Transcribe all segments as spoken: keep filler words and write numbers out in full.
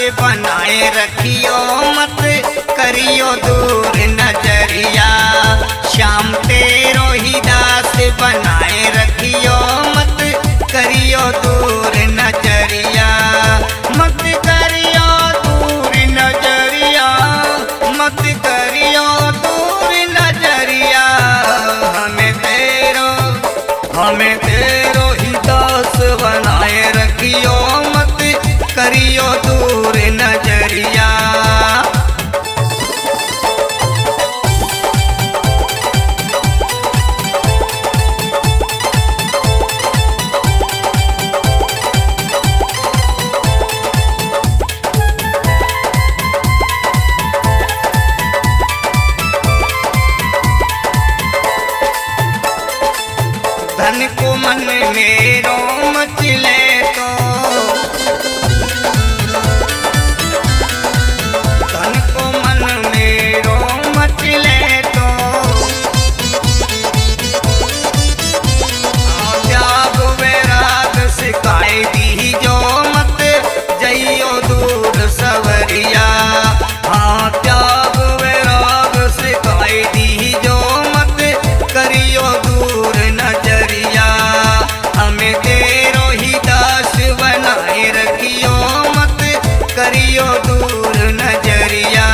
से बनाए रखियो मत करियो दूर नजरिया। श्याम तेरो ही दास बनाए रखियो मत करियो दूर नजरिया। मत करियो दूर नजरिया, मत करियो दूर नजरिया। हमें तेरो हमें तेरो ही दास बनाए रखियो मत करियो दूर नजरिया। धन को मन मेरो मचले तो, धन को मन मेरो मचले तो, त्याग वैराग सिखाए दी जो मत जइयो दूर सवरिया। हाँ त्याग वैराग सिखाए दी जो मत करियो दूर नजरिया। हमें तेरो ही दास बनाए रखियो मत करियो दूर नजरिया।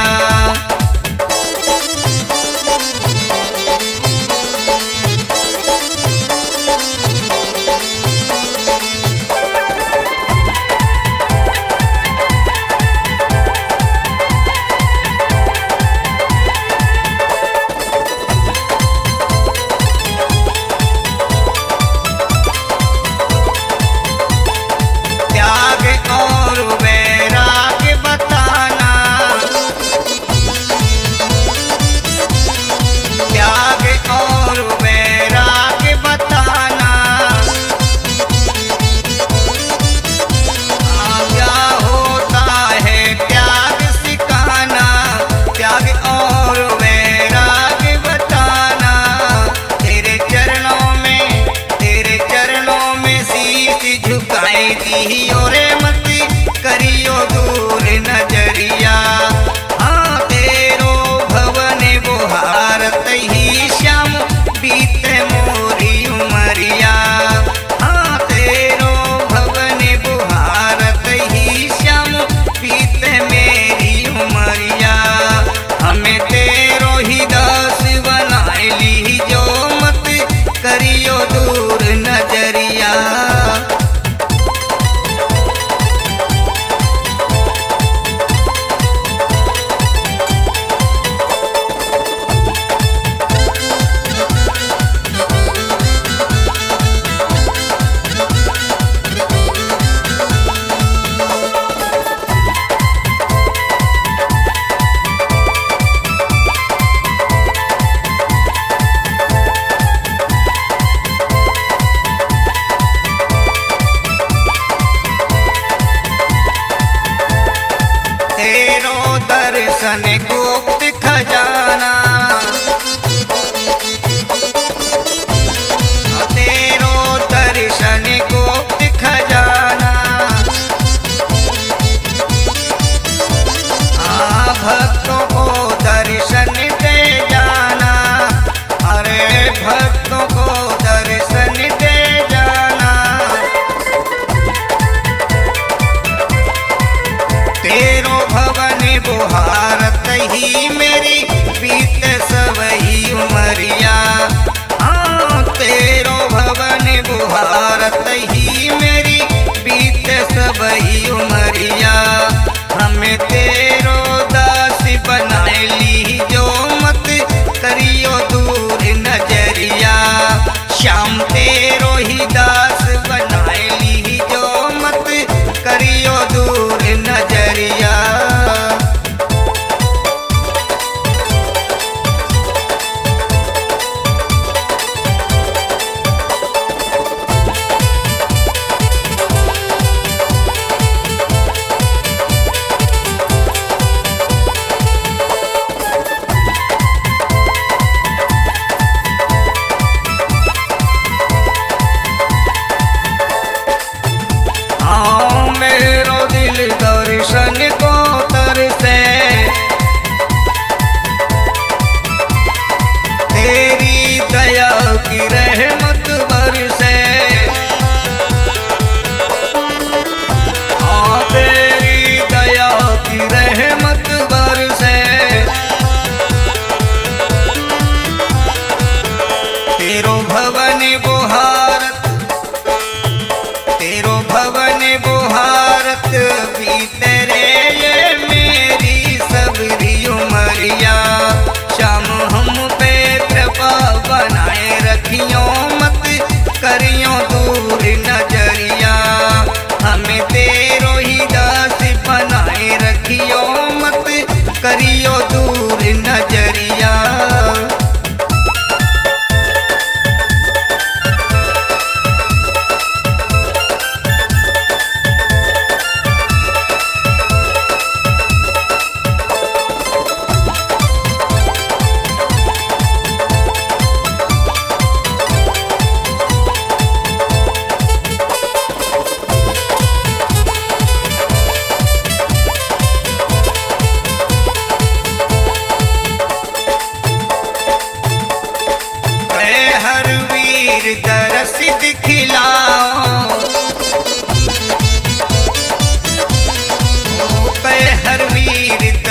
त्याग और वैराग बताना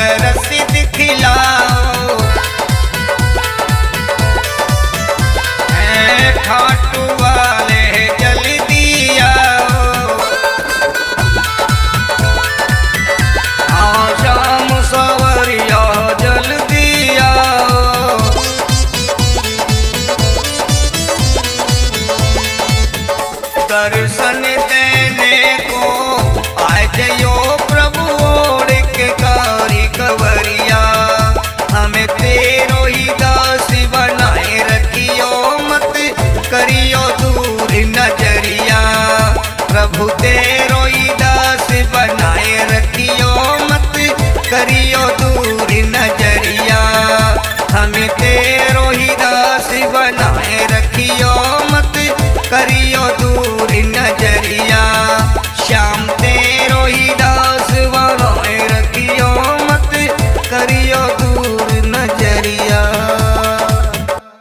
तरस दिखलाओ। ऐ खाटू वाले जल्दी आओ। हाँ श्याम सवरिया जल्दी आओ। दर्शन देने को आ जयो प्रभु ओढ़ के कारी कवरिया। हमें तेरो ही दास बनाए रखियो मत करियो दूर नजरिया। प्रभु तेरो ही दास बनाए रखियो मत करियो दूर नजरिया। हमें तेरो ही दास बनाए रखियो मत करियो दूर नजरिया। श्याम तेरो ही दास बनाए रखियो मत करियो दूर